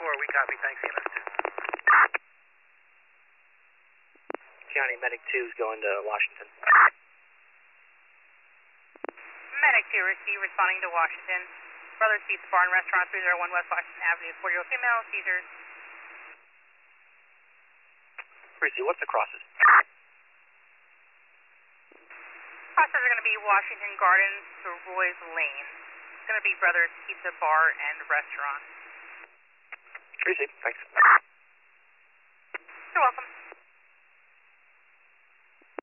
we copy. Thanks, EMS 2. County Medic 2 is going to Washington. Medic 2, receive, responding to Washington. Brothers Pizza Bar and Restaurant, 301 West Washington Avenue, 40-year-old female, seizures. Receive, what's the crosses? Crosses are going to be Washington Gardens to Roy's Lane. It's going to be Brothers Pizza Bar and Restaurant. Receive, thanks. You're welcome.